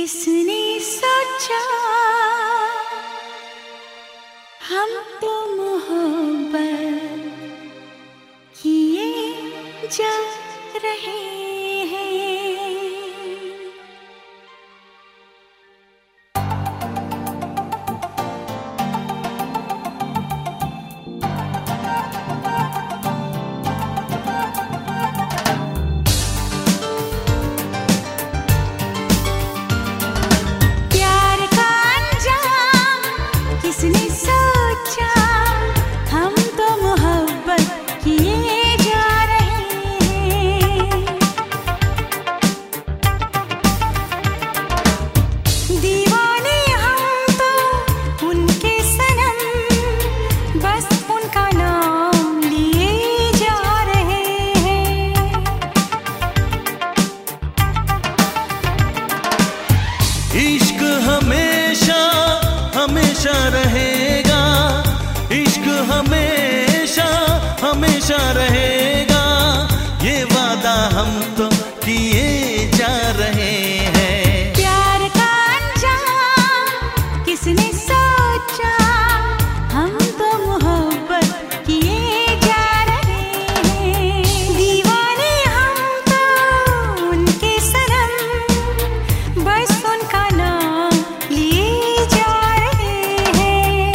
किसने सोचा हम तो मोहब्बत किए जा रहे हैं। किसने सोचा हम तो मोहब्बत किए जा रहे हैं। दीवाने हम तो उनके सनम, बस उनका नाम लिए जा रहे हैं। इश्क हमेशा हमेशा रहेगा, इश्क हमेशा हमेशा रहेगा, ये वादा हम तो किए जा रहे हैं। प्यार का अंजाम किसने सोचा हम तो मोहब्बत किए जा रहे हैं। दीवाने हम तो उनके सनम, बस उनका नाम लिए जा रहे हैं।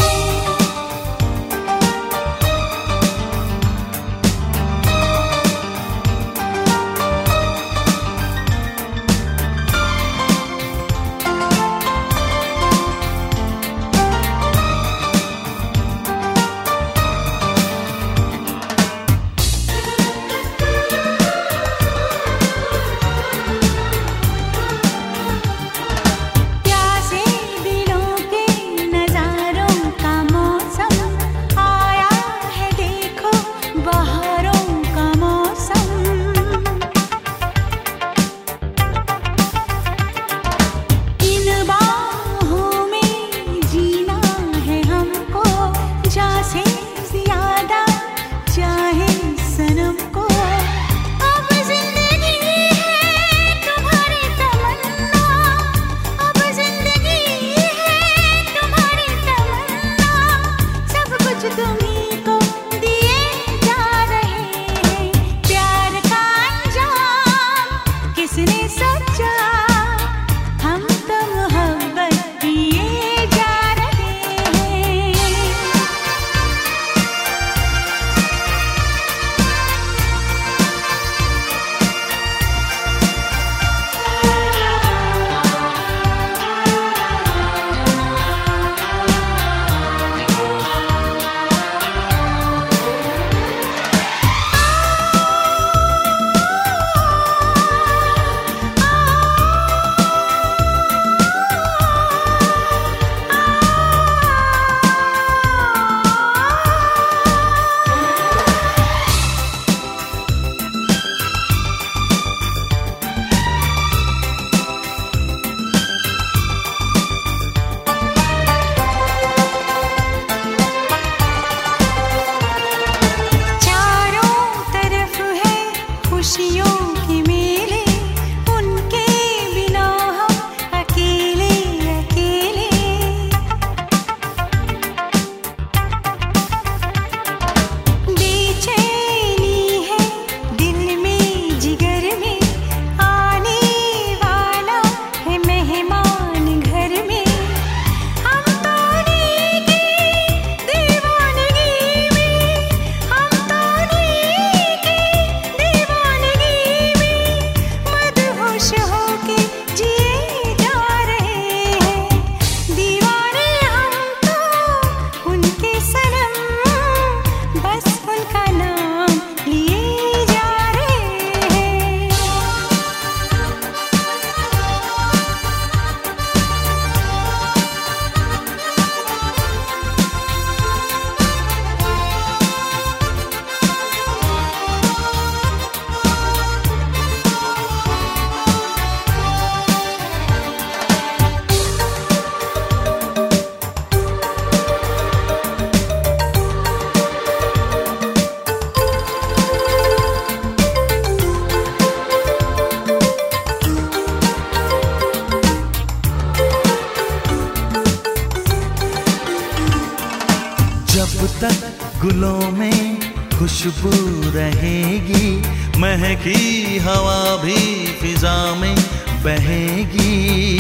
फूलों में खुशबू रहेगी, महकी हवा भी फिजा में बहेगी।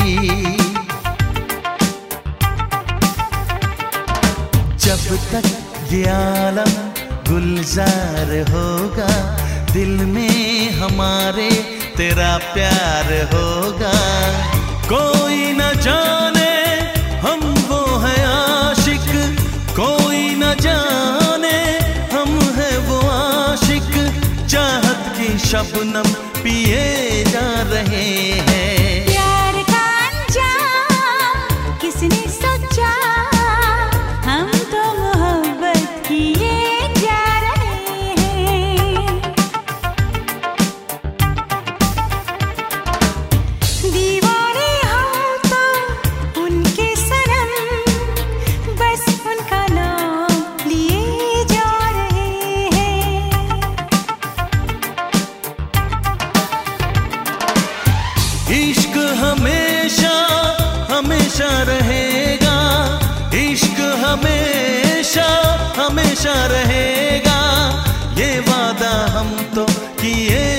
जब तक ये आलम गुलजार होगा, दिल में हमारे तेरा प्यार होगा। कोई न जाने हम वो है आशिक, कोई न जाने हम है वो आशिक, चाहत की शबनम पिए जा रहे हैं। प्यार का अंजाम किसने सोचा, हम तो मोहब्बत किए जा रहे हैं। दीवाने हम तो उनके सनम, बस उनका नाम लिए जा रहे हैं। इश्क हमेशा हमेशा रहेगा, इश्क हमेशा हमेशा रहेगा, ये वादा हम तो किए